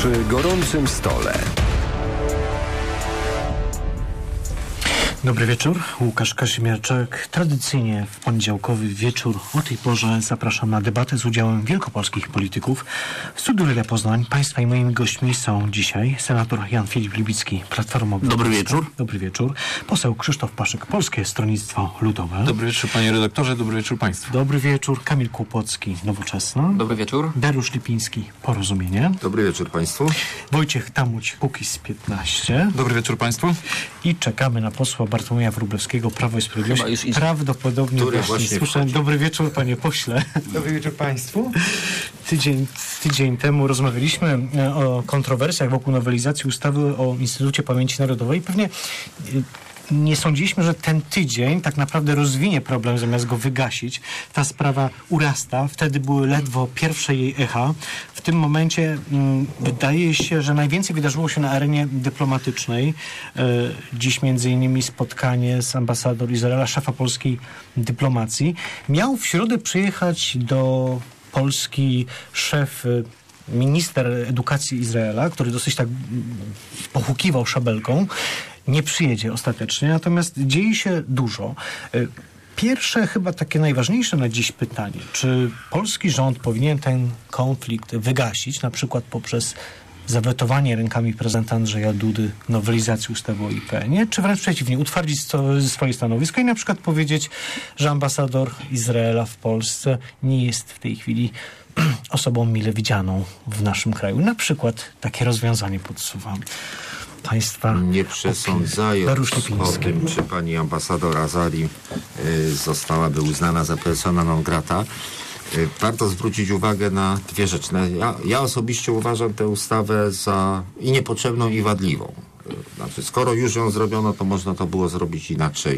Przy gorącym stole. Dobry wieczór, Łukasz Kazimierczak. Tradycyjnie w poniedziałkowy wieczór o tej porze zapraszam na debatę z udziałem wielkopolskich polityków. W studiu Radia Poznań państwa i moimi gośćmi są dzisiaj senator Jan Filip Libicki, Platforma Obywatelska. Dobry wieczór. Dobry wieczór. Poseł Krzysztof Paszyk, Polskie Stronnictwo Ludowe. Dobry wieczór, panie redaktorze, dobry wieczór państwu. Dobry wieczór. Kamil Kłopocki, Nowoczesna. Dobry wieczór. Dariusz Lipiński, Porozumienie. Dobry wieczór państwu. Wojciech Tamuć, Kukiz 15. Dobry wieczór państwu. I czekamy na posła Bartłomieja Wróblewskiego, Prawo i Sprawiedliwość. Prawdopodobnie właśnie słyszę. Dobry wieczór, panie pośle. Dobry wieczór państwu. Tydzień temu rozmawialiśmy o kontrowersjach wokół nowelizacji ustawy o Instytucie Pamięci Narodowej. Pewnie nie sądziliśmy, że ten tydzień tak naprawdę rozwinie problem, zamiast go wygasić. Ta sprawa urasta. Wtedy były ledwo pierwsze jej echa. W tym momencie wydaje się, że najwięcej wydarzyło się na arenie dyplomatycznej. Dziś między innymi spotkanie z ambasador Izraela, szefa polskiej dyplomacji. Miał w środę przyjechać do Polski minister edukacji Izraela, który dosyć tak pohukiwał szabelką. Nie przyjedzie ostatecznie, natomiast dzieje się dużo. Pierwsze, chyba takie najważniejsze na dziś pytanie, czy polski rząd powinien ten konflikt wygasić, na przykład poprzez zawetowanie rękami prezydenta Andrzeja Dudy nowelizacji ustawy o IPN-ie, czy wręcz przeciwnie, utwardzić swoje stanowisko i na przykład powiedzieć, że ambasador Izraela w Polsce nie jest w tej chwili osobą mile widzianą w naszym kraju. Na przykład takie rozwiązanie podsuwam. Państwa nie przesądzając o tym, czy pani ambasador Azari zostałaby uznana za persona non grata, warto zwrócić uwagę na dwie rzeczy. Ja osobiście uważam tę ustawę za i niepotrzebną, i wadliwą. Znaczy, skoro już ją zrobiono, to można to było zrobić inaczej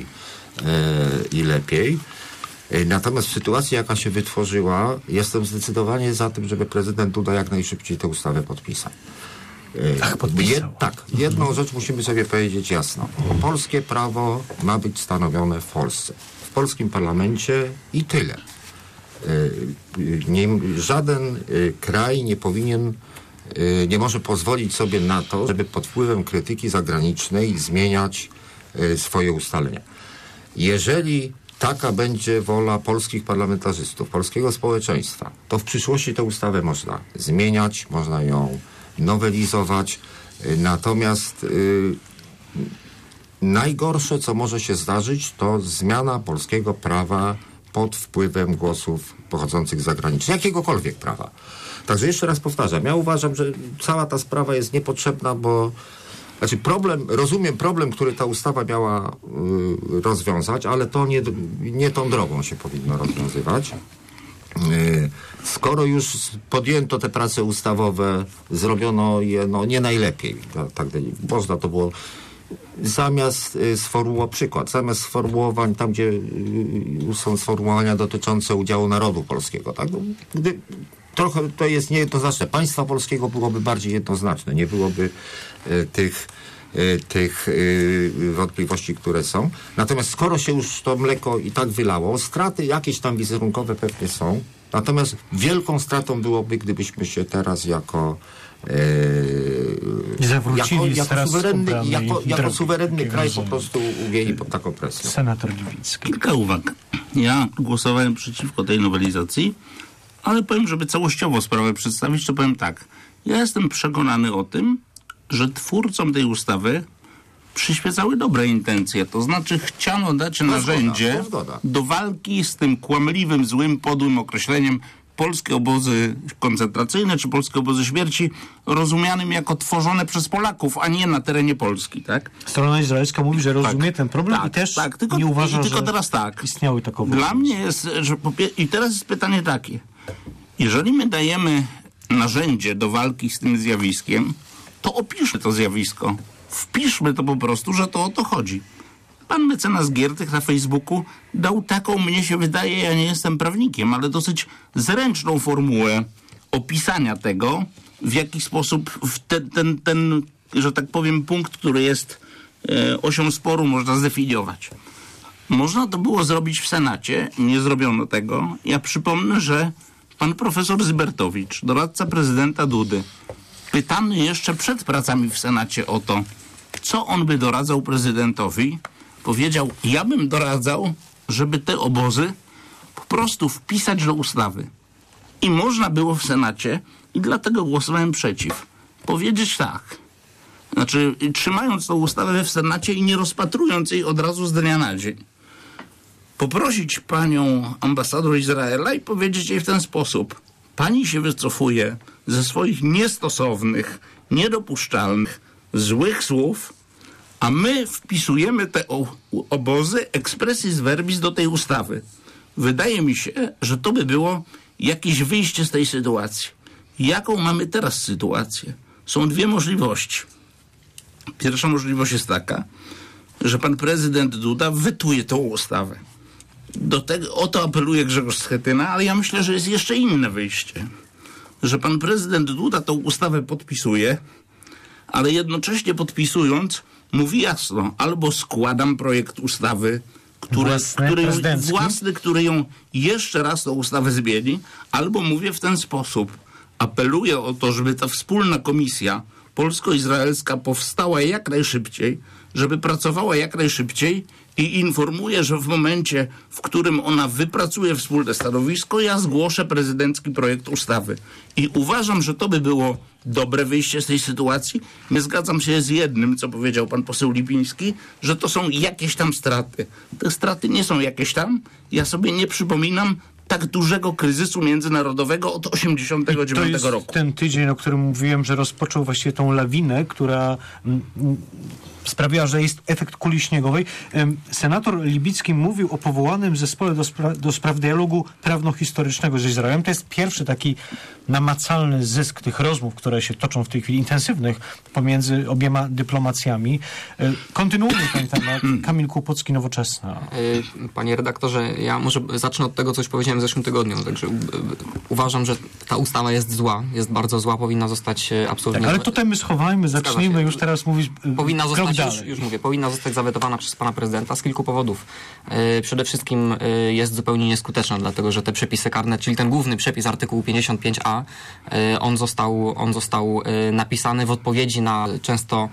i lepiej. Natomiast w sytuacji, jaka się wytworzyła, jestem zdecydowanie za tym, żeby prezydent Duda jak najszybciej tę ustawę podpisał. Jedną rzecz musimy sobie powiedzieć jasno. Polskie prawo ma być stanowione w Polsce. W polskim parlamencie i tyle. Żaden kraj nie może pozwolić sobie na to, żeby pod wpływem krytyki zagranicznej zmieniać swoje ustalenia. Jeżeli taka będzie wola polskich parlamentarzystów, polskiego społeczeństwa, to w przyszłości tę ustawę można zmieniać, można ją nowelizować. Natomiast najgorsze, co może się zdarzyć, to zmiana polskiego prawa pod wpływem głosów pochodzących z zagranicy, jakiegokolwiek prawa. Także jeszcze raz powtarzam, ja uważam, że cała ta sprawa jest niepotrzebna, bo rozumiem problem, który ta ustawa miała rozwiązać, ale to nie tą drogą się powinno rozwiązywać. Skoro już podjęto te prace ustawowe, zrobiono je nie najlepiej. Tak, można to było zamiast sformułowań tam, gdzie są sformułowania dotyczące udziału narodu polskiego. Tak? Trochę to jest niejednoznaczne. Państwa polskiego byłoby bardziej jednoznaczne. Nie byłoby tych wątpliwości, które są. Natomiast skoro się już to mleko i tak wylało, straty jakieś tam wizerunkowe pewnie są. Natomiast wielką stratą byłoby, gdybyśmy się teraz jako suwerenny kraj po prostu ugięli pod taką presją. Senator Libicki. Kilka uwag. Ja głosowałem przeciwko tej nowelizacji, ale powiem, żeby całościowo sprawę przedstawić, to powiem tak. Ja jestem przekonany o tym, że twórcom tej ustawy przyświecały dobre intencje. To znaczy chciano dać narzędzie do walki z tym kłamliwym, złym, podłym określeniem polskie obozy koncentracyjne czy polskie obozy śmierci, rozumianym jako tworzone przez Polaków, a nie na terenie Polski, tak? Strona izraelska mówi, że rozumie ten problem i też nie uważa, tylko że teraz istniały takowe. Dla mnie jest, i teraz jest pytanie takie. Jeżeli my dajemy narzędzie do walki z tym zjawiskiem, to opiszmy to zjawisko. Wpiszmy to po prostu, że to o to chodzi. Pan mecenas Giertych na Facebooku dał taką, mnie się wydaje, ja nie jestem prawnikiem, ale dosyć zręczną formułę opisania tego, w jaki sposób ten, że tak powiem, punkt, który jest osią sporu, można zdefiniować. Można to było zrobić w Senacie, nie zrobiono tego. Ja przypomnę, że pan profesor Zybertowicz, doradca prezydenta Dudy, pytany jeszcze przed pracami w Senacie o to, co on by doradzał prezydentowi, powiedział, ja bym doradzał, żeby te obozy po prostu wpisać do ustawy. I można było w Senacie, i dlatego głosowałem przeciw, powiedzieć tak. Znaczy, trzymając tą ustawę w Senacie i nie rozpatrując jej od razu z dnia na dzień. Poprosić panią ambasador Izraela i powiedzieć jej w ten sposób. Pani się wycofuje ze swoich niestosownych, niedopuszczalnych, złych słów, a my wpisujemy te obozy expressis verbis do tej ustawy. Wydaje mi się, że to by było jakieś wyjście z tej sytuacji. Jaką mamy teraz sytuację? Są dwie możliwości. Pierwsza możliwość jest taka, że pan prezydent Duda wetuje tą ustawę. O to apeluje Grzegorz Schetyna, ale ja myślę, że jest jeszcze inne wyjście. Że pan prezydent Duda tą ustawę podpisuje, ale jednocześnie podpisując mówi jasno, albo składam projekt ustawy, który ją jeszcze raz tą ustawę zmieni, albo mówię w ten sposób. Apeluję o to, żeby ta wspólna komisja polsko-izraelska powstała jak najszybciej, żeby pracowała jak najszybciej i informuję, że w momencie, w którym ona wypracuje wspólne stanowisko, ja zgłoszę prezydencki projekt ustawy. I uważam, że to by było dobre wyjście z tej sytuacji. Nie zgadzam się z jednym, co powiedział pan poseł Lipiński, że to są jakieś tam straty. Te straty nie są jakieś tam. Ja sobie nie przypominam tak dużego kryzysu międzynarodowego od 1989 roku. To jest ten tydzień, o którym mówiłem, że rozpoczął właściwie tą lawinę, która sprawiła, że jest efekt kuli śniegowej. Senator Libicki mówił o powołanym zespole do spraw dialogu prawno-historycznego z Izraelem. To jest pierwszy taki namacalny zysk tych rozmów, które się toczą w tej chwili, intensywnych, pomiędzy obiema dyplomacjami. Kontynuujmy ten temat. Kamil Kłopocki, Nowoczesna. Panie redaktorze, ja może zacznę od tego, co już powiedziałem w zeszłym tygodniu. Także uważam, że ta ustawa jest zła, jest bardzo zła, powinna zostać absolutnie... Tak, ale tutaj my schowajmy, zacznijmy już teraz mówić powinna zostać, już mówię, powinna zostać zawetowana przez pana prezydenta z kilku powodów. Przede wszystkim jest zupełnie nieskuteczna, dlatego że te przepisy karne, czyli ten główny przepis artykułu 55a, on został napisany w odpowiedzi na często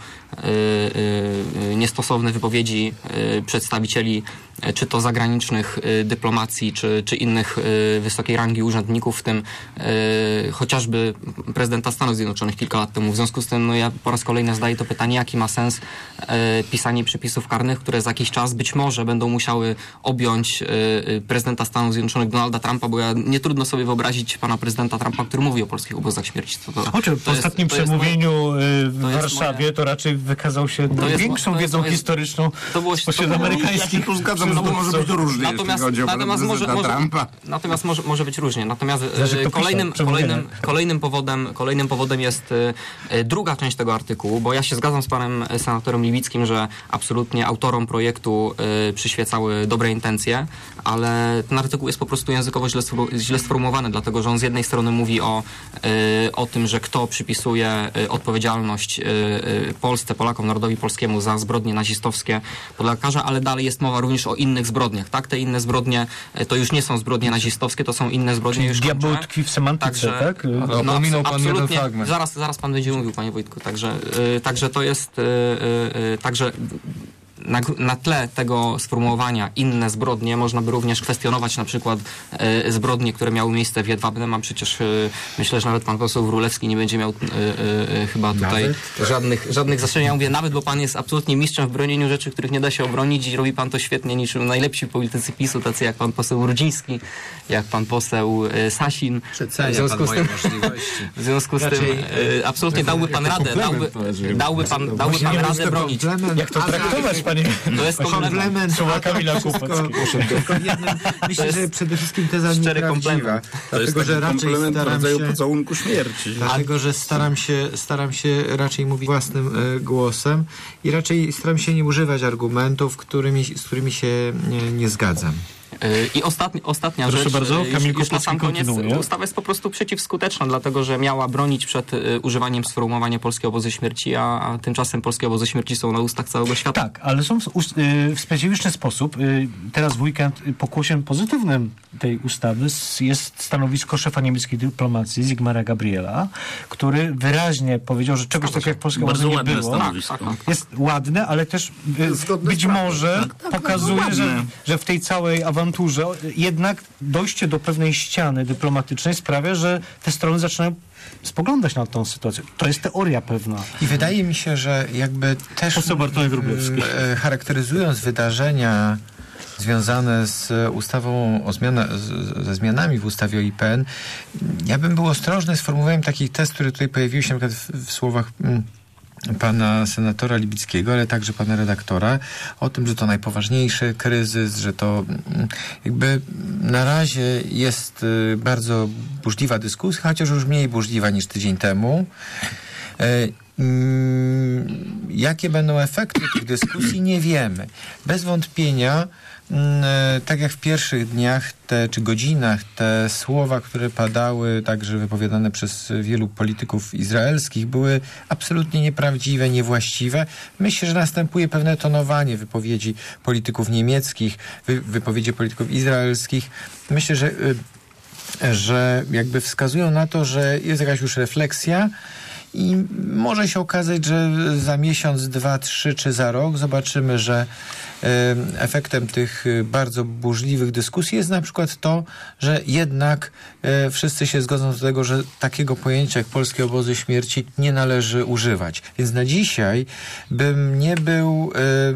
niestosowne wypowiedzi przedstawicieli czy to zagranicznych dyplomacji, czy innych wysokiej rangi urzędników, w tym chociażby prezydenta Stanów Zjednoczonych kilka lat temu. W związku z tym ja po raz kolejny zadaję to pytanie, jaki ma sens pisanie przepisów karnych, które za jakiś czas być może będą musiały objąć prezydenta Stanów Zjednoczonych Donalda Trumpa, bo nie trudno sobie wyobrazić pana prezydenta Trumpa, który mówi o polskich obozach śmierci. W ostatnim przemówieniu w Warszawie to raczej wykazał się większą wiedzą historyczną spośród amerykańskich. No bo może być różnie, natomiast może być różnie. Natomiast kolejnym powodem jest druga część tego artykułu, bo ja się zgadzam z panem senatorem Libickim, że absolutnie autorom projektu przyświecały dobre intencje, ale ten artykuł jest po prostu językowo źle sformułowany, dlatego że on z jednej strony mówi o tym, że kto przypisuje odpowiedzialność Polsce, Polakom, narodowi polskiemu za zbrodnie nazistowskie podlekarza, ale dalej jest mowa również o innych zbrodniach, tak? Te inne zbrodnie to już nie są zbrodnie nazistowskie, to są inne zbrodnie. Już diabeł tkwi w semantyce, tak? Pominął pan jeden fragment. Zaraz pan będzie mówił, panie Wojtku. Także to jest także na tle tego sformułowania inne zbrodnie można by również kwestionować na przykład zbrodnie, które miały miejsce w Jedwabnem, a przecież myślę, że nawet pan poseł Wrólewski nie będzie miał chyba tutaj żadnych zastrzeżeń. Ja mówię nawet, bo pan jest absolutnie mistrzem w bronieniu rzeczy, których nie da się obronić i robi pan to świetnie, niczym najlepsi politycy PiS-u, tacy jak pan poseł Rudziński, jak pan poseł Sasin. W związku z tym absolutnie dałby pan radę, dałby pan radę bronić. Jak to traktować, panie? To jest komplement. Słowa Kamila Kłopockiego. Myślę, że przede wszystkim teza nieprawdziwa. Dlatego, że raczej staram się... pocałunku śmierci. Dlatego, że staram się raczej mówić własnym głosem i raczej staram się nie używać argumentów, z którymi się nie zgadzam. I ostatnia Proszę rzecz, bardzo, Kamil już na sam koniec, kontynuuje. ustawa jest po prostu przeciwskuteczna, dlatego że miała bronić przed używaniem sformułowania polskie obozy śmierci, a tymczasem polskie obozy śmierci są na ustach całego świata. Tak, ale są w specyficzny sposób. Teraz w weekend pokłosiem pozytywnym tej ustawy jest stanowisko szefa niemieckiej dyplomacji Sigmara Gabriela, który wyraźnie powiedział, że czegoś takiego jak polskie obozy nie było. Tak. Jest ładne, ale też być może pokazuje, że w tej całej awanturze jednak dojście do pewnej ściany dyplomatycznej sprawia, że te strony zaczynają spoglądać na tą sytuację. To jest teoria pewna. I wydaje mi się, że jakby też charakteryzując wydarzenia związane z ustawą ze zmianami w ustawie o IPN, ja bym był ostrożny z formułowaniem takich tez, które tutaj pojawiły się na przykład w słowach pana senatora Libickiego, ale także pana redaktora, o tym, że to najpoważniejszy kryzys, że to jakby na razie jest bardzo burzliwa dyskusja, chociaż już mniej burzliwa niż tydzień temu. Jakie będą efekty tych dyskusji, nie wiemy. Bez wątpienia, tak jak w pierwszych dniach czy godzinach, te słowa, które padały, także wypowiadane przez wielu polityków izraelskich, były absolutnie nieprawdziwe, niewłaściwe. Myślę, że następuje pewne tonowanie wypowiedzi polityków niemieckich, wypowiedzi polityków izraelskich. Myślę, że jakby wskazują na to, że jest jakaś już refleksja i może się okazać, że za miesiąc, 2, 3 czy za rok zobaczymy, że efektem tych bardzo burzliwych dyskusji jest na przykład to, że jednak wszyscy się zgodzą do tego, że takiego pojęcia jak polskie obozy śmierci nie należy używać. Więc na dzisiaj bym nie był,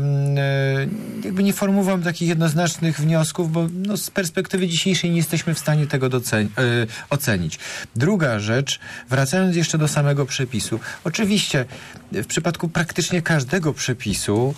jakby nie formułował takich jednoznacznych wniosków, bo z perspektywy dzisiejszej nie jesteśmy w stanie tego ocenić. Druga rzecz, wracając jeszcze do samego przepisu. Oczywiście w przypadku praktycznie każdego przepisu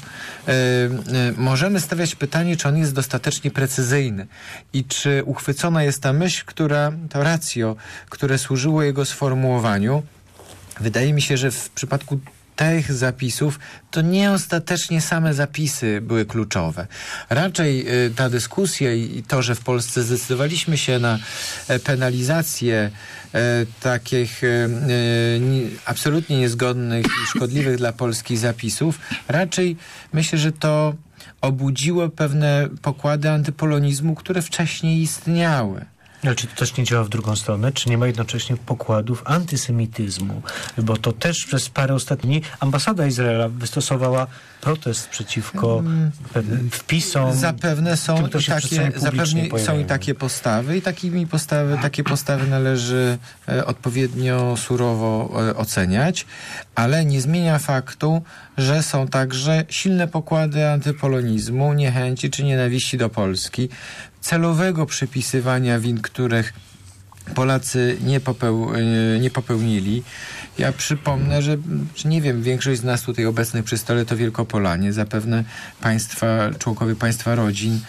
możemy stawiać pytanie, czy on jest dostatecznie precyzyjny i czy uchwycona jest ta myśl, to ratio, które służyło jego sformułowaniu. Wydaje mi się, że w przypadku tych zapisów to nie ostatecznie same zapisy były kluczowe. Raczej ta dyskusja i to, że w Polsce zdecydowaliśmy się na penalizację takich absolutnie niezgodnych i szkodliwych dla Polski zapisów, raczej myślę, że to obudziło pewne pokłady antypolonizmu, które wcześniej istniały. Ale czy to też nie działa w drugą stronę? Czy nie ma jednocześnie pokładów antysemityzmu? Bo to też przez parę ostatnich dni ambasada Izraela wystosowała protest przeciwko pewnym wpisom. Zapewne są i takie postawy i takie postawy należy odpowiednio surowo oceniać, ale nie zmienia faktu, że są także silne pokłady antypolonizmu, niechęci czy nienawiści do Polski, celowego przypisywania win, których Polacy nie popełnili. Ja przypomnę, że nie wiem, większość z nas tutaj obecnych przy stole to Wielkopolanie, zapewne członkowie państwa rodzin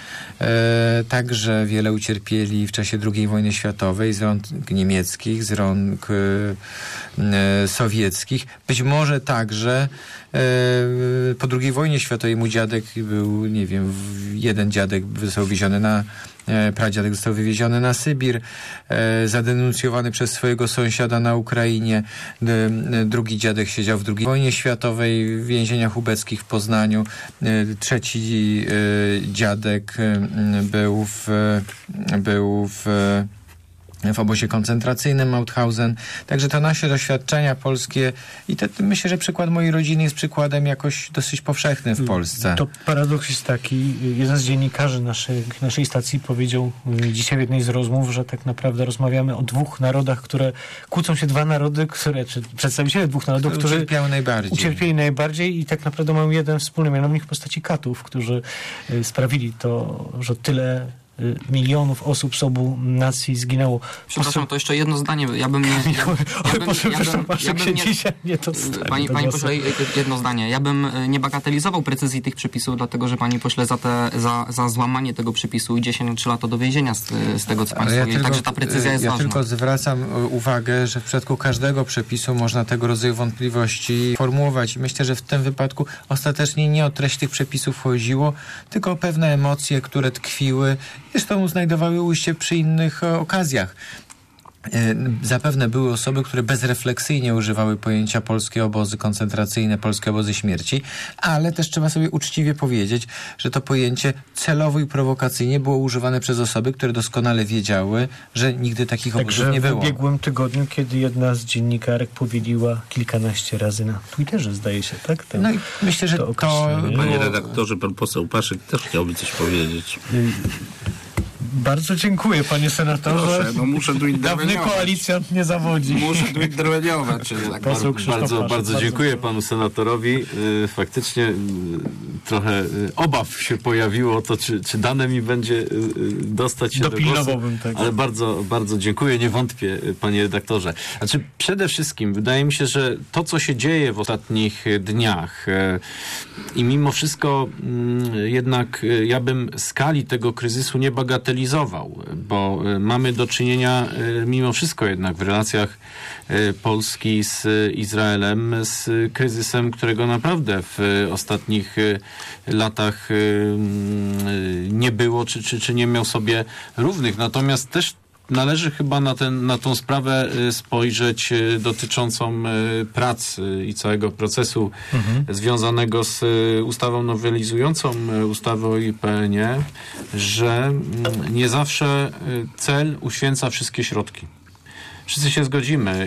także wiele ucierpieli w czasie II wojny światowej z rąk niemieckich, z rąk sowieckich. Być może także po II wojnie światowej mój dziadek był, nie wiem, jeden dziadek został wywieziony pradziadek został wywieziony na Sybir, zadenuncjowany przez swojego sąsiada na Ukrainie. Drugi dziadek siedział w II wojnie światowej w więzieniach ubeckich w Poznaniu. Trzeci dziadek był w obozie koncentracyjnym Mauthausen. Także to nasze doświadczenia polskie i myślę, że przykład mojej rodziny jest przykładem jakoś dosyć powszechnym w Polsce. To paradoks jest taki, jeden z dziennikarzy naszej stacji powiedział dzisiaj w jednej z rozmów, że tak naprawdę rozmawiamy o dwóch narodach, które kłócą się, dwa narody, czy przedstawiciele dwóch narodów, którzy ucierpieli najbardziej i tak naprawdę mają jeden wspólny mianownik w postaci katów, którzy sprawili to, że tyle milionów osób z obu nacji zginęło. Przepraszam, to jeszcze jedno zdanie. Pani pośle, jedno zdanie. Ja bym nie bagatelizował precyzji tych przepisów, dlatego że pani pośle za złamanie tego przepisu i 10 lat do więzienia z tego, co państwo mówili. Także ta precyzja jest ważna. Ja tylko zwracam uwagę, że w przypadku każdego przepisu można tego rodzaju wątpliwości formułować. Myślę, że w tym wypadku ostatecznie nie o treść tych przepisów chodziło, tylko o pewne emocje, które tkwiły zresztą znajdowały ujście przy innych okazjach. Zapewne były osoby, które bezrefleksyjnie używały pojęcia polskie obozy koncentracyjne, polskie obozy śmierci, ale też trzeba sobie uczciwie powiedzieć, że to pojęcie celowo i prowokacyjnie było używane przez osoby, które doskonale wiedziały, że nigdy takich obozów nie było. W ubiegłym tygodniu, kiedy jedna z dziennikarek powiedziała kilkanaście razy na Twitterze, zdaje się, tak? No i myślę, że to Panie redaktorze, pan poseł Paszyk też chciałby coś powiedzieć. Bardzo dziękuję, panie senatorze. Proszę, no muszę tu interweniować. Dawny koalicjant nie zawodzi. Muszę tu interweniować. Tak. Bardzo dziękuję panu senatorowi. Faktycznie trochę obaw się pojawiło o to, czy dane mi będzie dostać się do głosu. Tego. Ale bardzo dziękuję, nie wątpię, panie redaktorze. Znaczy, przede wszystkim wydaje mi się, że to, co się dzieje w ostatnich dniach i mimo wszystko jednak ja bym skali tego kryzysu nie bagatelizował, bo mamy do czynienia mimo wszystko jednak w relacjach Polski z Izraelem z kryzysem, którego naprawdę w ostatnich latach nie było, czy nie miał sobie równych. Natomiast też należy chyba na tą sprawę spojrzeć dotyczącą prac i całego procesu związanego z ustawą nowelizującą ustawę o IPN-ie, że nie zawsze cel uświęca wszystkie środki. Wszyscy się zgodzimy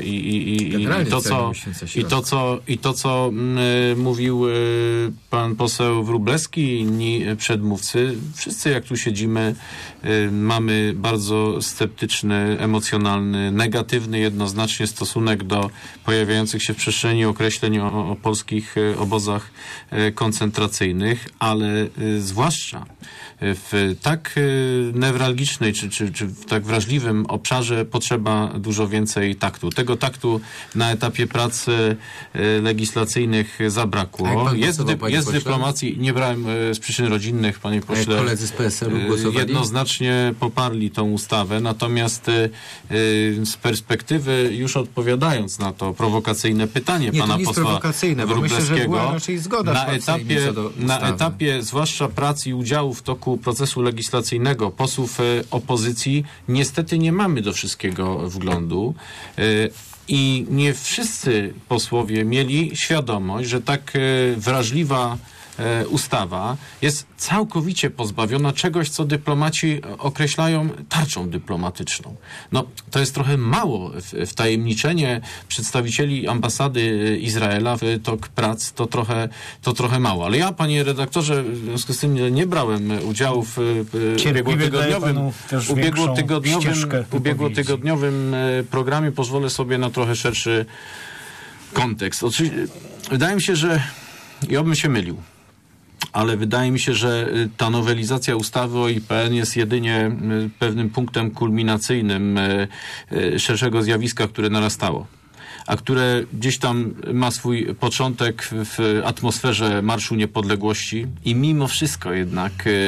i to, co mówił pan poseł Wróblewski i inni przedmówcy, wszyscy jak tu siedzimy, mamy bardzo sceptyczny, emocjonalny, negatywny jednoznacznie stosunek do pojawiających się w przestrzeni określeń o polskich obozach koncentracyjnych, ale zwłaszcza w tak newralgicznej czy w tak wrażliwym obszarze potrzeba dużo więcej taktu. Tego taktu na etapie prac legislacyjnych zabrakło. Jest dyplomacji, nie brałem z przyczyn rodzinnych, panie pośle. Koledzy z PSL-u głosowali? Jednoznacznie poparli tą ustawę, natomiast z perspektywy, już odpowiadając na to prowokacyjne pytanie pana posła Wróblewskiego, na etapie zwłaszcza prac i udziału w toku procesu legislacyjnego posłów opozycji niestety nie mamy do wszystkiego wglądu i nie wszyscy posłowie mieli świadomość, że tak wrażliwa ustawa jest całkowicie pozbawiona czegoś, co dyplomaci określają tarczą dyplomatyczną. No, to jest trochę mało. Wtajemniczenie przedstawicieli ambasady Izraela w tok prac to trochę mało. Ale ja, panie redaktorze, w związku z tym nie brałem udziału w ubiegłotygodniowym programie. Pozwolę sobie na trochę szerszy kontekst. Oczywiście, wydaje mi się, że ja bym się mylił. Ale wydaje mi się, że ta nowelizacja ustawy o IPN jest jedynie pewnym punktem kulminacyjnym szerszego zjawiska, które narastało, a które gdzieś tam ma swój początek w atmosferze Marszu Niepodległości i mimo wszystko jednak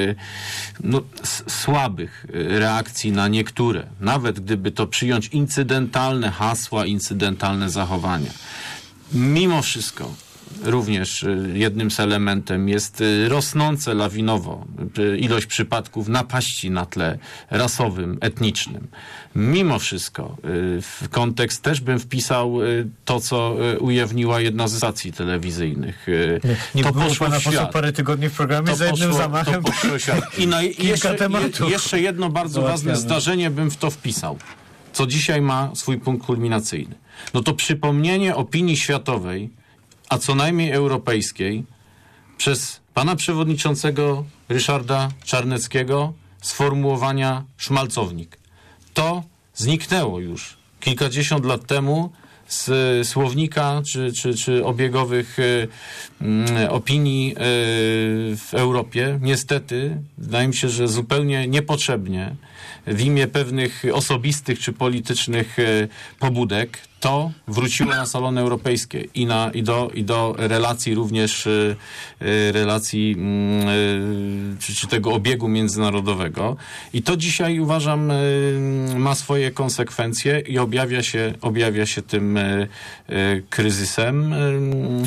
słabych reakcji na niektóre, nawet gdyby to przyjąć incydentalne hasła, incydentálne zachowania. Mimo wszystko również jednym z elementem jest rosnące lawinowo ilość przypadków napaści na tle rasowym, etnicznym. Mimo wszystko w kontekst też bym wpisał to, co ujawniła jedna ze stacji telewizyjnych. Nie to było poszło pana w świat. posła parę tygodni w programie za jednym zamachem. To poszło w świat. I jeszcze jedno bardzo ważne zdarzenie bym w to wpisał, co dzisiaj ma swój punkt kulminacyjny. No to przypomnienie opinii światowej, a co najmniej europejskiej, przez pana przewodniczącego Ryszarda Czarneckiego sformułowania szmalcownik. To zniknęło już kilkadziesiąt lat temu z słownika czy obiegowych opinii w Europie. Niestety, wydaje mi się, że zupełnie niepotrzebnie w imię pewnych osobistych czy politycznych pobudek to wróciło na salony europejskie i do relacji również relacji czy tego obiegu międzynarodowego. I to dzisiaj uważam ma swoje konsekwencje i objawia się tym kryzysem.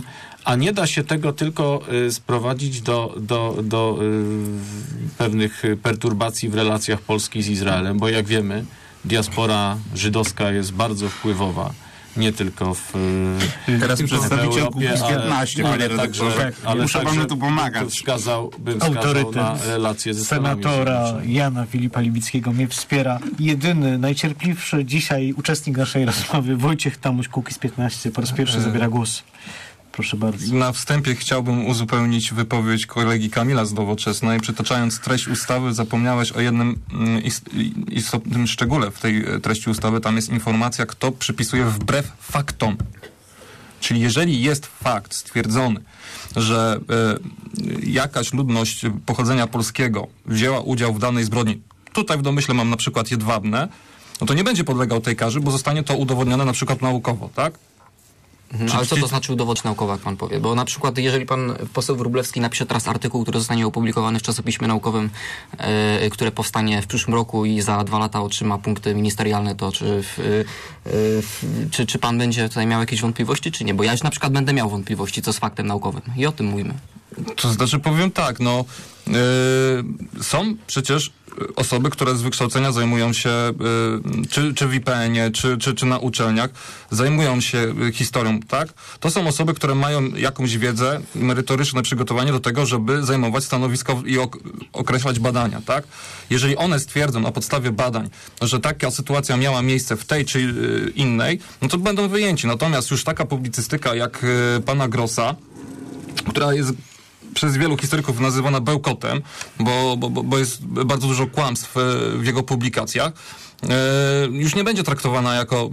A nie da się tego tylko sprowadzić do pewnych perturbacji w relacjach Polski z Izraelem, bo jak wiemy, diaspora żydowska jest bardzo wpływowa. Nie tylko w przedstawiciel Europie, Kukiz-15, panie redaktorze. Muszę panu tu pomagać. Bym wskazał Autorytet na relacje ze Stanami senatora Zjednoczonymi. Jana Filipa Libickiego mnie wspiera. Jedyny, najcierpliwszy dzisiaj uczestnik naszej rozmowy, Wojciech Tamuś, Kukiz-15, po raz pierwszy zabiera głos. Proszę bardzo. Na wstępie chciałbym uzupełnić wypowiedź kolegi Kamila z Nowoczesnej. Przytaczając treść ustawy, zapomniałeś o jednym istotnym szczególe w tej treści ustawy. Tam jest informacja, kto przypisuje wbrew faktom. Czyli jeżeli jest fakt stwierdzony, że jakaś ludność pochodzenia polskiego wzięła udział w danej zbrodni, tutaj w domyśle mam na przykład Jedwabne, no to nie będzie podlegał tej karze, bo zostanie to udowodnione na przykład naukowo, tak? Ale co to znaczy udowodnić naukowo, jak pan powie? Bo na przykład, jeżeli pan poseł Wróblewski napisze teraz artykuł, który zostanie opublikowany w czasopiśmie naukowym, które powstanie w przyszłym roku i za 2 lata otrzyma punkty ministerialne, to czy pan będzie tutaj miał jakieś wątpliwości, czy nie? Bo ja już na przykład będę miał wątpliwości, co z faktem naukowym. I o tym mówimy. To znaczy, powiem tak, są przecież osoby, które z wykształcenia zajmują się, czy w IPN-ie, czy na uczelniach, zajmują się historią, tak? To są osoby, które mają jakąś wiedzę, merytoryczne przygotowanie do tego, żeby zajmować stanowisko i określać badania, tak? Jeżeli one stwierdzą na podstawie badań, że taka sytuacja miała miejsce w tej czy innej, no to będą wyjęci. Natomiast już taka publicystyka jak pana Grossa, która jest przez wielu historyków nazywana bełkotem, bo jest bardzo dużo kłamstw w jego publikacjach, już nie będzie traktowana jako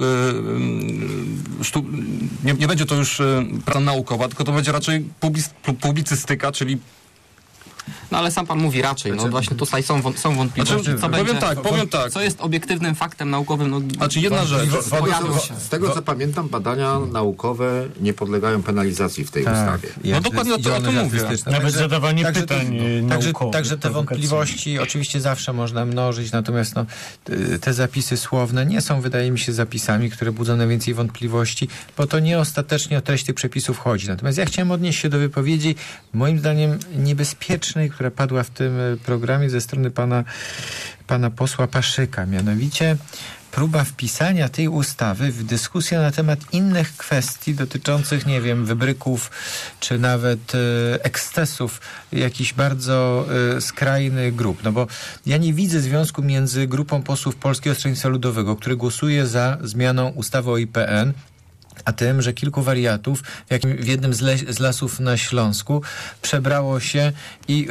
nie będzie to już praca naukowa, tylko to będzie raczej publicystyka, czyli No ale sam pan mówi raczej, no właśnie tutaj są wątpliwości, powiem tak. Co jest obiektywnym faktem naukowym, no Znaczy jedna rzecz. Z tego co pamiętam, badania naukowe nie podlegają penalizacji w tej ustawie. No dokładnie o tym mówię. Nawet zadawanie pytań naukowych. Także te wątpliwości oczywiście zawsze można mnożyć, natomiast te zapisy słowne nie są, wydaje mi się, zapisami, które budzą najwięcej wątpliwości, bo to nie ostatecznie o treść tych przepisów chodzi. Natomiast ja chciałem odnieść się do wypowiedzi, moim zdaniem niebezpiecznej, która padła w tym programie ze strony pana posła Paszyka. Mianowicie próba wpisania tej ustawy w dyskusję na temat innych kwestii dotyczących, nie wiem, wybryków, czy nawet ekscesów jakichś bardzo skrajnych grup. No bo ja nie widzę związku między grupą posłów Polskiego Stronnictwa Ludowego, który głosuje za zmianą ustawy o IPN, a tym, że kilku wariatów w jednym z lasów na Śląsku przebrało się i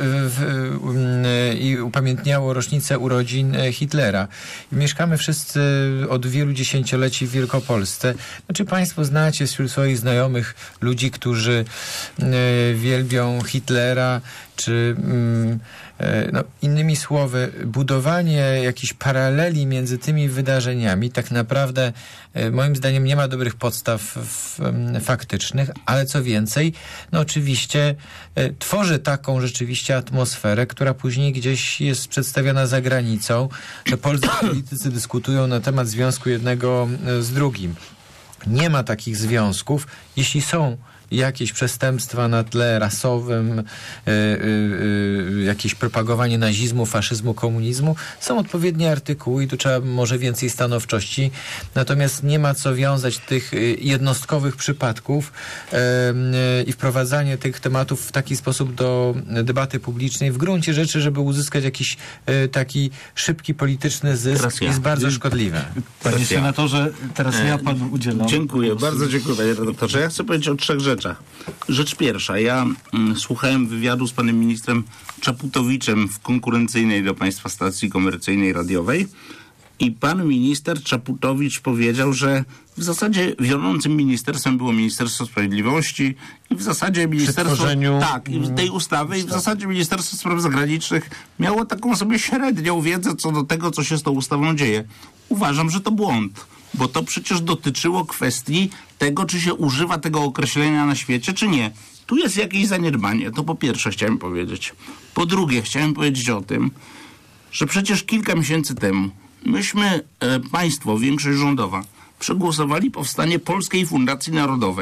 upamiętniało rocznicę urodzin Hitlera. Mieszkamy wszyscy od wielu dziesięcioleci w Wielkopolsce. Czy państwo znacie wśród swoich znajomych ludzi, którzy wielbią Hitlera, czy innymi słowy, budowanie jakichś paraleli między tymi wydarzeniami tak naprawdę moim zdaniem nie ma dobrych podstaw faktycznych, ale co więcej, oczywiście tworzy taką rzeczywiście atmosferę, która później gdzieś jest przedstawiona za granicą, że polscy politycy dyskutują na temat związku jednego z drugim. Nie ma takich związków, jeśli są jakieś przestępstwa na tle rasowym, jakieś propagowanie nazizmu, faszyzmu, komunizmu, są odpowiednie artykuły i tu trzeba może więcej stanowczości. Natomiast nie ma co wiązać tych jednostkowych przypadków i wprowadzanie tych tematów w taki sposób do debaty publicznej w gruncie rzeczy, żeby uzyskać jakiś taki szybki polityczny zysk, jest bardzo szkodliwe. Panie senatorze, teraz ja panu udzielam. Dziękuję, bardzo dziękuję, panie redaktorze. Ja chcę powiedzieć o 3 rzeczach. Rzecz pierwsza, ja słuchałem wywiadu z panem ministrem Czaputowiczem w konkurencyjnej do państwa stacji komercyjnej radiowej i pan minister Czaputowicz powiedział, że w zasadzie wiodącym ministerstwem było Ministerstwo Sprawiedliwości i w zasadzie ministerstwo tej ustawy i w zasadzie Ministerstwo Spraw Zagranicznych miało taką sobie średnią wiedzę co do tego, co się z tą ustawą dzieje. Uważam, że to błąd, bo to przecież dotyczyło kwestii tego, czy się używa tego określenia na świecie, czy nie. Tu jest jakieś zaniedbanie, to po pierwsze chciałem powiedzieć. Po drugie chciałem powiedzieć o tym, że przecież kilka miesięcy temu myśmy, państwo, większość rządowa, przegłosowali powstanie Polskiej Fundacji Narodowej.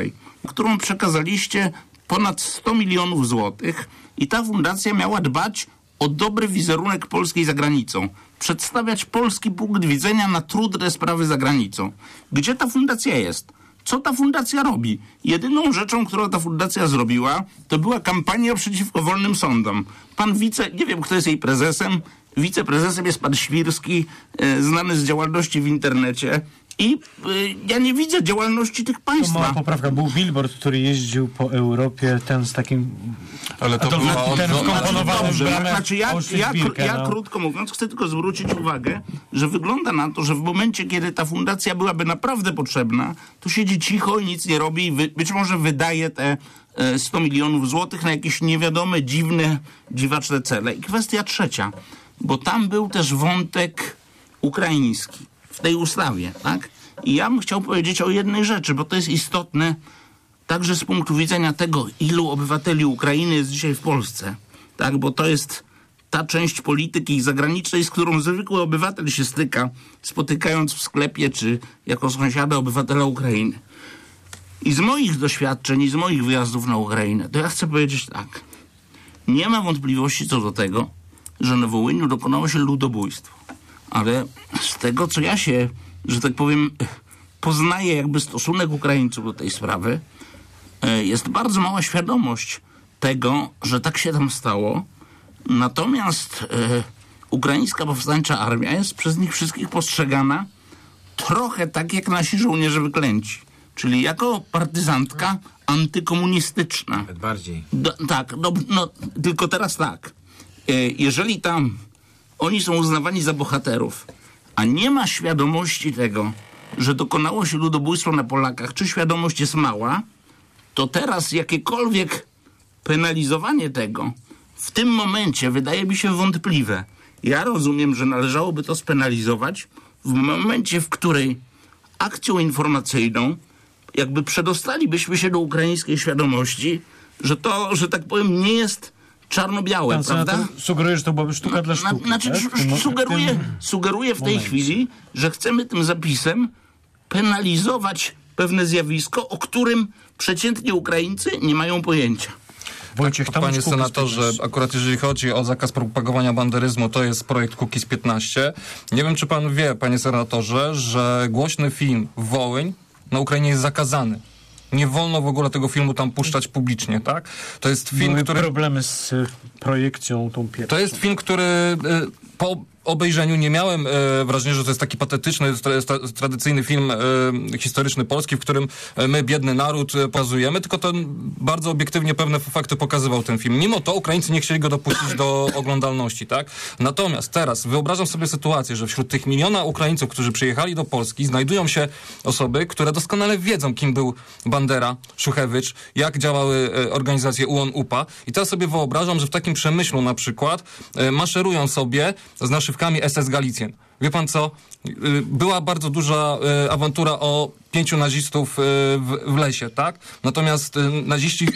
którą przekazaliście ponad 100 milionów złotych i ta fundacja miała dbać o dobry wizerunek Polski za granicą. Przedstawiać polski punkt widzenia na trudne sprawy za granicą. Gdzie ta fundacja jest? Co ta fundacja robi? Jedyną rzeczą, którą ta fundacja zrobiła, to była kampania przeciwko wolnym sądom. Pan nie wiem kto jest jej prezesem, wiceprezesem jest pan Świrski, znany z działalności w internecie. I ja nie widzę działalności tych państwa. To mała poprawka. Był billboard, który jeździł po Europie, ten z takim... Ale to była... Ten wkomponowany w bramę. Znaczy ja krótko mówiąc, chcę tylko zwrócić uwagę, że wygląda na to, że w momencie, kiedy ta fundacja byłaby naprawdę potrzebna, to siedzi cicho i nic nie robi i być może wydaje te 100 milionów złotych na jakieś niewiadome, dziwne, dziwaczne cele. I kwestia trzecia, bo tam był też wątek ukraiński w tej ustawie, tak? I ja bym chciał powiedzieć o jednej rzeczy, bo to jest istotne także z punktu widzenia tego, ilu obywateli Ukrainy jest dzisiaj w Polsce, tak? Bo to jest ta część polityki zagranicznej, z którą zwykły obywatel się styka, spotykając w sklepie, czy jako sąsiada obywatela Ukrainy. I z moich doświadczeń, i z moich wyjazdów na Ukrainę, to ja chcę powiedzieć tak. Nie ma wątpliwości co do tego, że na Wołyniu dokonało się ludobójstwo. Ale z tego, co ja się, że tak powiem, poznaję jakby stosunek Ukraińców do tej sprawy, jest bardzo mała świadomość tego, że tak się tam stało. Natomiast ukraińska powstańcza armia jest przez nich wszystkich postrzegana trochę tak jak nasi żołnierze wyklęci. Czyli jako partyzantka antykomunistyczna. Nawet bardziej. Tylko teraz tak. Jeżeli tam oni są uznawani za bohaterów, a nie ma świadomości tego, że dokonało się ludobójstwo na Polakach, czy świadomość jest mała, to teraz jakiekolwiek penalizowanie tego w tym momencie wydaje mi się wątpliwe. Ja rozumiem, że należałoby to spenalizować w momencie, w której akcją informacyjną jakby przedostalibyśmy się do ukraińskiej świadomości, że to, że tak powiem, nie jest czarno-białe, prawda? Sugeruje, że to byłaby sztuka dla sztuki. Znaczy, sugeruję w tej chwili, że chcemy tym zapisem penalizować pewne zjawisko, o którym przeciętni Ukraińcy nie mają pojęcia. Panie senatorze, akurat jeżeli chodzi o zakaz propagowania banderyzmu, to jest projekt Kukiz 15. Nie wiem, czy pan wie, panie senatorze, że głośny film Wołyń na Ukrainie jest zakazany. Nie wolno w ogóle tego filmu tam puszczać publicznie, tak? To jest film, który... problemy z projekcją tą pierwszą. To jest film, który po obejrzeniu nie miałem wrażenia, że to jest taki patetyczny, tradycyjny film historyczny polski, w którym my, biedny naród, pokazujemy, tylko to bardzo obiektywnie pewne fakty pokazywał ten film. Mimo to Ukraińcy nie chcieli go dopuścić do oglądalności, tak? Natomiast teraz wyobrażam sobie sytuację, że wśród tych miliona Ukraińców, którzy przyjechali do Polski, znajdują się osoby, które doskonale wiedzą, kim był Bandera, Szuchewicz, jak działały organizacje UON-UPA. I teraz sobie wyobrażam, że w takim Przemyślu na przykład maszerują sobie z naszywkami SS Galicjen. Wie pan co? Była bardzo duża awantura o 5 nazistów w lesie, tak? Natomiast naziści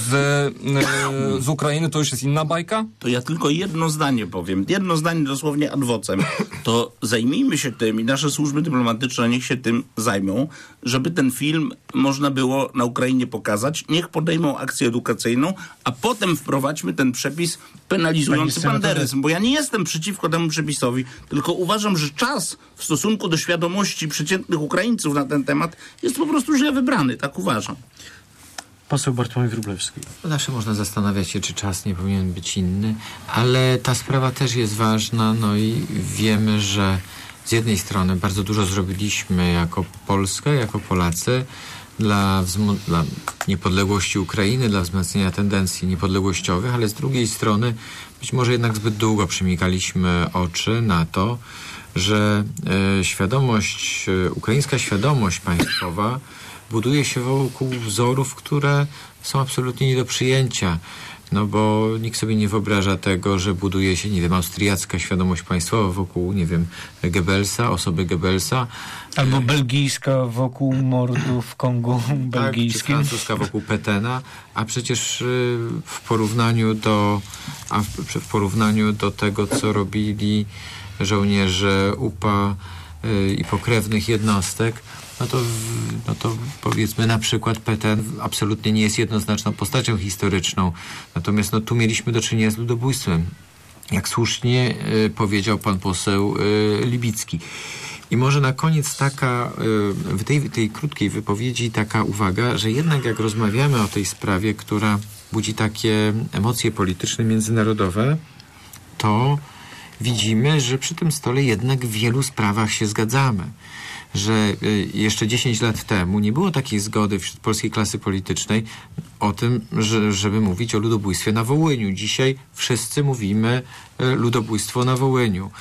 z Ukrainy to już jest inna bajka? To ja tylko jedno zdanie powiem. Jedno zdanie dosłownie ad vocem. To zajmijmy się tym i nasze służby dyplomatyczne niech się tym zajmą, żeby ten film można było na Ukrainie pokazać. Niech podejmą akcję edukacyjną, a potem wprowadźmy ten przepis penalizujący banderyzm. Bo ja nie jestem przeciwko temu przepisowi, tylko uważam, że czas w stosunku do świadomości przeciętnych Ukraińców na ten temat jest po prostu źle wybrany. Tak uważam. Poseł Bartłomiej Wróblewski. Zawsze można zastanawiać się, czy czas nie powinien być inny, ale ta sprawa też jest ważna, no i wiemy, że z jednej strony bardzo dużo zrobiliśmy jako Polska, jako Polacy dla niepodległości Ukrainy, dla wzmacniania tendencji niepodległościowych, ale z drugiej strony być może jednak zbyt długo przymykaliśmy oczy na to, że ukraińska świadomość państwowa buduje się wokół wzorów, które są absolutnie nie do przyjęcia. No bo nikt sobie nie wyobraża tego, że buduje się, nie wiem, austriacka świadomość państwowa wokół, nie wiem, Goebbelsa, osoby Goebbelsa. Albo belgijska wokół mordu w Kongu belgijskim. Tak, czy francuska wokół Petena, a przecież w porównaniu do tego, co robili żołnierze UPA i pokrewnych jednostek, no to powiedzmy na przykład Petain absolutnie nie jest jednoznaczną postacią historyczną. Natomiast tu mieliśmy do czynienia z ludobójstwem. Jak słusznie powiedział pan poseł Libicki. I może na koniec taka, w tej krótkiej wypowiedzi taka uwaga, że jednak jak rozmawiamy o tej sprawie, która budzi takie emocje polityczne, międzynarodowe, to widzimy, że przy tym stole jednak w wielu sprawach się zgadzamy. Że jeszcze 10 lat temu nie było takiej zgody wśród polskiej klasy politycznej o tym, żeby mówić o ludobójstwie na Wołyniu. Dzisiaj wszyscy mówimy ludobójstwo na Wołyniu.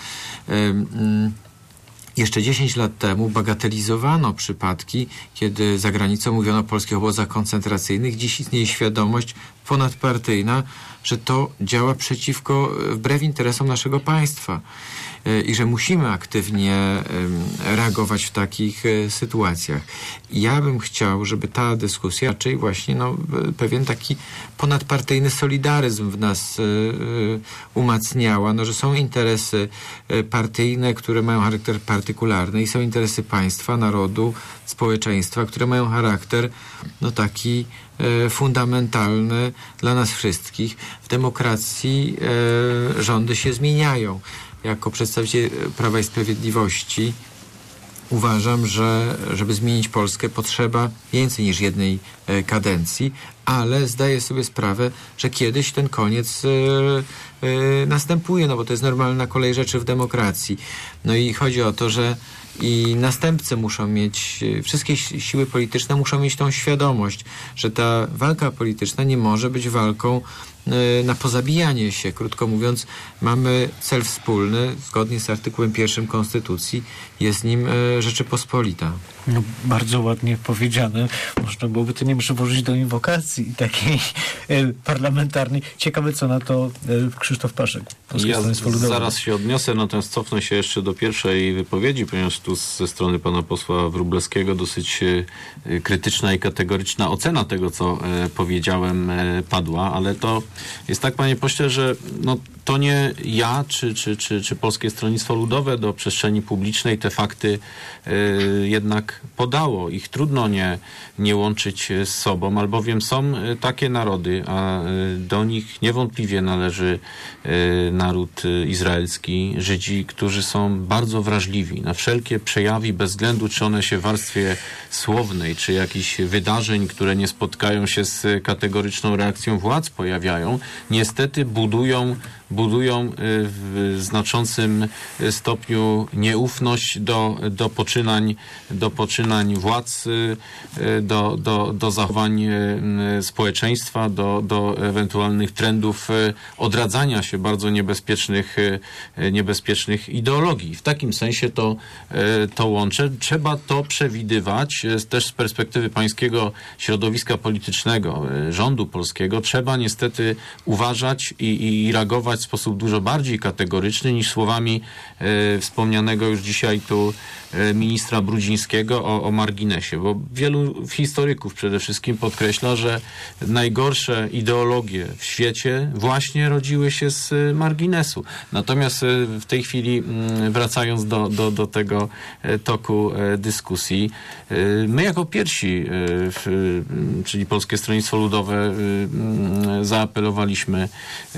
Jeszcze 10 lat temu bagatelizowano przypadki, kiedy za granicą mówiono o polskich obozach koncentracyjnych. Dziś istnieje świadomość ponadpartyjna, że to działa wbrew interesom naszego państwa i że musimy aktywnie reagować w takich sytuacjach. Ja bym chciał, żeby ta dyskusja raczej właśnie pewien taki ponadpartyjny solidaryzm w nas umacniała, że są interesy partyjne, które mają charakter partykularny i są interesy państwa, narodu, społeczeństwa, które mają charakter taki fundamentalny dla nas wszystkich. W demokracji rządy się zmieniają. Jako przedstawiciel Prawa i Sprawiedliwości uważam, że żeby zmienić Polskę potrzeba więcej niż jednej kadencji, ale zdaję sobie sprawę, że kiedyś ten koniec następuje, bo to jest normalna kolej rzeczy w demokracji. I chodzi o to, że i następcy muszą mieć, wszystkie siły polityczne muszą mieć tą świadomość, że ta walka polityczna nie może być walką na pozabijanie się. Krótko mówiąc, mamy cel wspólny, zgodnie z artykułem 1 Konstytucji, jest nim Rzeczypospolita. Bardzo ładnie powiedziane. Można byłoby to nie przyłożyć do inwokacji takiej parlamentarnej. Ciekawe, co na to Krzysztof Paszek. Ja zaraz się odniosę, natomiast cofnę się jeszcze do pierwszej wypowiedzi, ponieważ tu ze strony pana posła Wróblewskiego dosyć krytyczna i kategoryczna ocena tego, co powiedziałem, padła, ale to jest tak, panie pośle, że to nie ja, czy Polskie Stronnictwo Ludowe do przestrzeni publicznej te fakty jednak podało. Ich trudno nie łączyć z sobą, albowiem są takie narody, a do nich niewątpliwie należy naród izraelski, Żydzi, którzy są bardzo wrażliwi na wszelkie przejawy, bez względu czy one się w warstwie słownej, czy jakichś wydarzeń, które nie spotkają się z kategoryczną reakcją władz pojawiają, niestety budują w znaczącym stopniu nieufność do poczynań władz, do zachowań społeczeństwa, do ewentualnych trendów odradzania się bardzo niebezpiecznych ideologii. W takim sensie to łączę. Trzeba to przewidywać też z perspektywy pańskiego środowiska politycznego, rządu polskiego. Trzeba niestety uważać i reagować w sposób dużo bardziej kategoryczny niż słowami wspomnianego już dzisiaj tu ministra Brudzińskiego o marginesie, bo wielu historyków przede wszystkim podkreśla, że najgorsze ideologie w świecie właśnie rodziły się z marginesu. Natomiast w tej chwili, wracając do tego toku dyskusji, my jako pierwsi, czyli Polskie Stronnictwo Ludowe, zaapelowaliśmy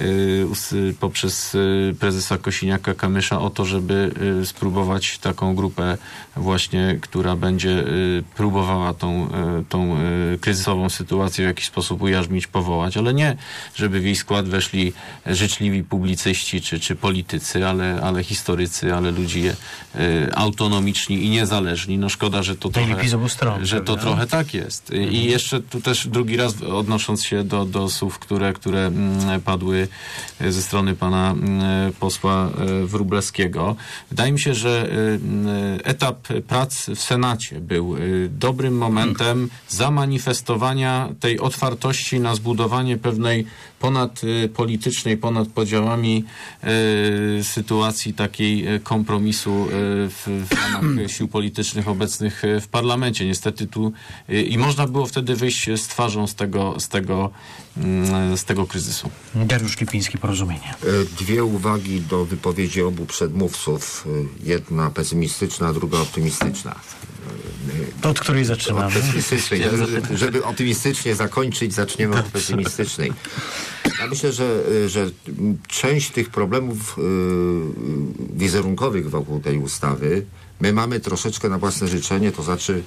poprzez prezesa Kosiniaka-Kamysza o to, żeby spróbować taką grupę właśnie, która będzie próbowała tą kryzysową sytuację w jakiś sposób ujarzmić, powołać, ale nie, żeby w jej skład weszli życzliwi publicyści czy politycy, ale historycy, ale ludzie autonomiczni i niezależni. Szkoda, że to trochę tak jest. I jeszcze tu też drugi raz odnosząc się do słów, które padły ze strony pana posła Wróblewskiego. Wydaje mi się, że etap prac w Senacie był dobrym momentem zamanifestowania tej otwartości na zbudowanie pewnej ponadpolitycznej, ponad podziałami sytuacji takiej kompromisu w ramach sił politycznych obecnych w parlamencie. Niestety tu i można było wtedy wyjść z twarzą z tego z tego kryzysu. Dariusz Lipiński, Porozumienie. Dwie uwagi do wypowiedzi obu przedmówców. Jedna pesymistyczna, a druga optymistyczna. To od której zaczynamy? Od pesymistycznej. Żeby optymistycznie zakończyć, zaczniemy od pesymistycznej. Ja myślę, że część tych problemów wizerunkowych wokół tej ustawy my mamy troszeczkę na własne życzenie, to znaczy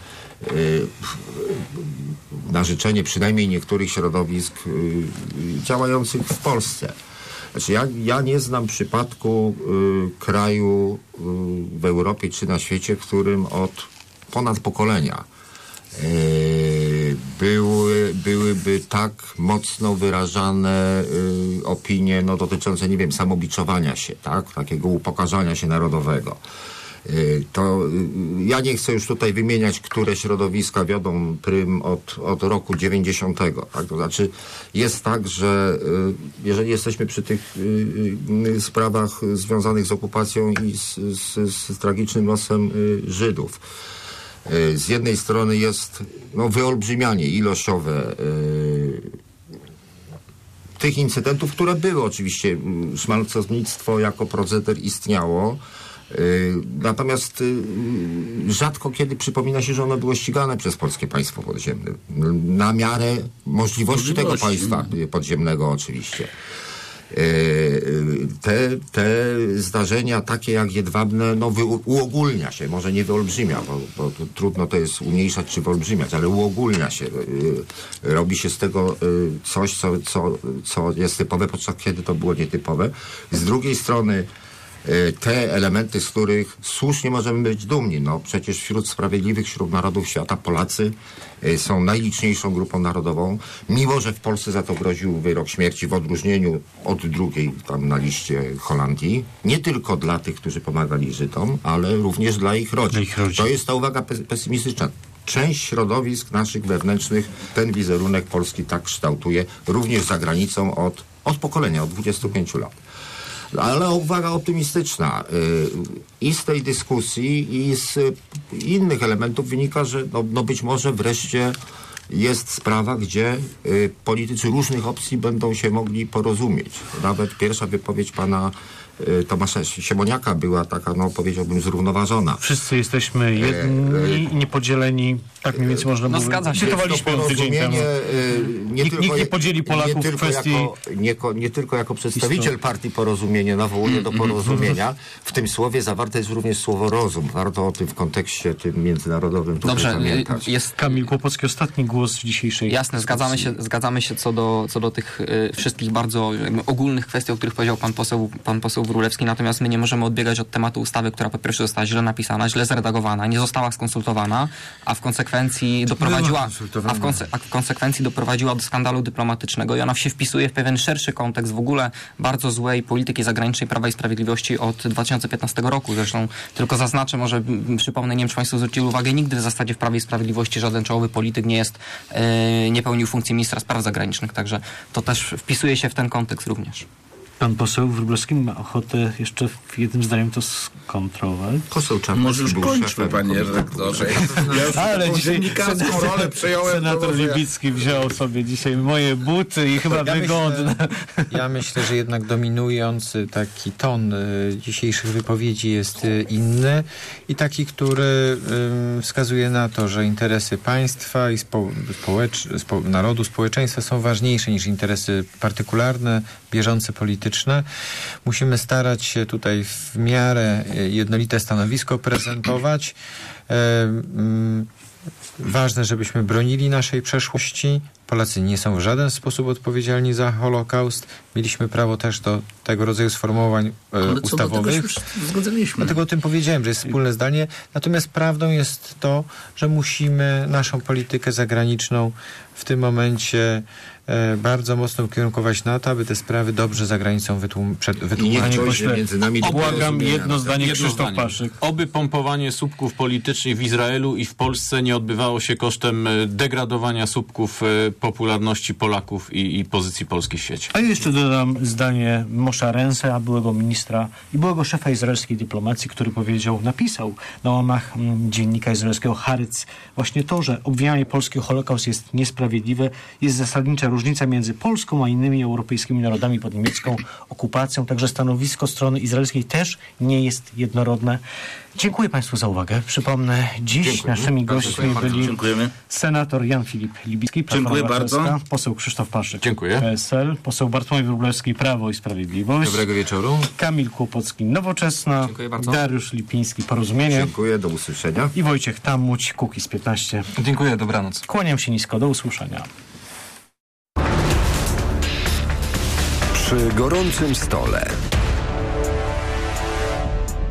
na życzenie przynajmniej niektórych środowisk działających w Polsce. Znaczy ja nie znam przypadku kraju w Europie czy na świecie, w którym od ponad pokolenia byłyby tak mocno wyrażane opinie dotyczące, nie wiem, samobiczowania się, tak? Takiego upokarzania się narodowego. To ja nie chcę już tutaj wymieniać, które środowiska wiodą prym od roku 90. Tak? To znaczy jest tak, że jeżeli jesteśmy przy tych sprawach związanych z okupacją i z tragicznym losem Żydów, z jednej strony jest wyolbrzymianie ilościowe tych incydentów, które były oczywiście. Szmalcownictwo jako proceder istniało. Natomiast rzadko kiedy przypomina się, że ono było ścigane przez polskie państwo podziemne. Na miarę możliwości tego państwa podziemnego oczywiście. Te zdarzenia takie jak Jedwabne uogólnia się, może nie wyolbrzymia, bo trudno to jest umniejszać czy wyolbrzymiać, ale uogólnia się. Robi się z tego coś, co jest typowe, podczas kiedy to było nietypowe. Z drugiej strony te elementy, z których słusznie możemy być dumni. Przecież wśród sprawiedliwych, wśród narodów świata Polacy są najliczniejszą grupą narodową. Mimo że w Polsce za to groził wyrok śmierci w odróżnieniu od drugiej tam na liście Holandii. Nie tylko dla tych, którzy pomagali Żydom, ale również dla ich rodzin. To jest ta uwaga pesymistyczna. Część środowisk naszych wewnętrznych ten wizerunek Polski tak kształtuje, również za granicą od pokolenia, od 25 lat. Ale uwaga optymistyczna. I z tej dyskusji, i z innych elementów wynika, że być może wreszcie jest sprawa, gdzie politycy różnych opcji będą się mogli porozumieć. Nawet pierwsza wypowiedź pana Tomasza Siemoniaka była taka, powiedziałbym, zrównoważona. Wszyscy jesteśmy jedni i niepodzieleni, tak mniej więcej można mówić. Zgadza się. Cytowaliśmy tydzień temu. Nikt nie podzieli Polaków w kwestii... Nie tylko jako przedstawiciel partii Porozumienie nawołuję do porozumienia. W tym słowie zawarte jest również słowo rozum. Warto o tym w kontekście tym międzynarodowym pamiętać. Jest Kamil Kłopocki, ostatni głos w dzisiejszej... Jasne, zgadzamy się co do tych wszystkich bardzo ogólnych kwestii, o których powiedział pan poseł Wróblewski, natomiast my nie możemy odbiegać od tematu ustawy, która po pierwsze została źle napisana, źle zredagowana, nie została skonsultowana, a w konsekwencji doprowadziła do skandalu dyplomatycznego i ona się wpisuje w pewien szerszy kontekst w ogóle bardzo złej polityki zagranicznej Prawa i Sprawiedliwości od 2015 roku. Zresztą tylko zaznaczę, może przypomnę, nie wiem, czy państwo zwrócili uwagę, nigdy w zasadzie w Prawie i Sprawiedliwości żaden czołowy polityk nie pełnił funkcji ministra spraw zagranicznych, także to też wpisuje się w ten kontekst również. Pan poseł Wróblewski ma ochotę jeszcze jednym zdaniem to skontrować. Poseł Czarnecki. Może już kończmy, panie redaktorze. Ale dzisiaj dziennikarską rolę przejąłem. Senator Libicki wziął sobie dzisiaj moje buty i chyba wygodne. Ja myślę, że jednak dominujący taki ton dzisiejszych wypowiedzi jest inny i taki, który wskazuje na to, że interesy państwa i narodu, społeczeństwa są ważniejsze niż interesy partykularne, bieżące polityczne. Musimy starać się tutaj w miarę jednolite stanowisko prezentować. Ważne, żebyśmy bronili naszej przeszłości. Polacy nie są w żaden sposób odpowiedzialni za Holokaust. Mieliśmy prawo też do tego rodzaju sformułowań ustawowych. Dlatego o tym powiedziałem, że jest wspólne zdanie. Natomiast prawdą jest to, że musimy naszą politykę zagraniczną w tym momencie bardzo mocno ukierunkować na to, aby te sprawy dobrze za granicą wytłumaczyć. Błagam, jedno zdanie, Krzysztof Paszyk. Oby pompowanie słupków politycznych w Izraelu i w Polsce nie odbywało się kosztem degradowania słupków popularności Polaków i pozycji Polski w świecie. A jeszcze dodam zdanie Moshe Rensa, byłego ministra i byłego szefa izraelskiej dyplomacji, który napisał na łamach dziennika izraelskiego Haaretz właśnie to, że obwinianie Polski o Holokaust jest niesprawiedliwe, jest zasadnicza różnica między Polską a innymi europejskimi narodami pod niemiecką okupacją. Także stanowisko strony izraelskiej też nie jest jednorodne. Dziękuję Państwu za uwagę. Przypomnę, dziś naszymi gośćmi byli senator Jan Filip Libicki, Platforma Obywatelska, poseł Krzysztof Paszyk, PSL, poseł Bartłomiej Wróblewski, Prawo i Sprawiedliwość. Dobrego wieczoru. Kamil Kłopoцki, Nowoczesna. Dariusz Lipiński, Porozumienie. Dziękuję, do usłyszenia. I Wojciech Tammuć, Kukiz 15. Dziękuję, dobranoc. Kłaniam się nisko, do usłyszenia. Przy gorącym stole.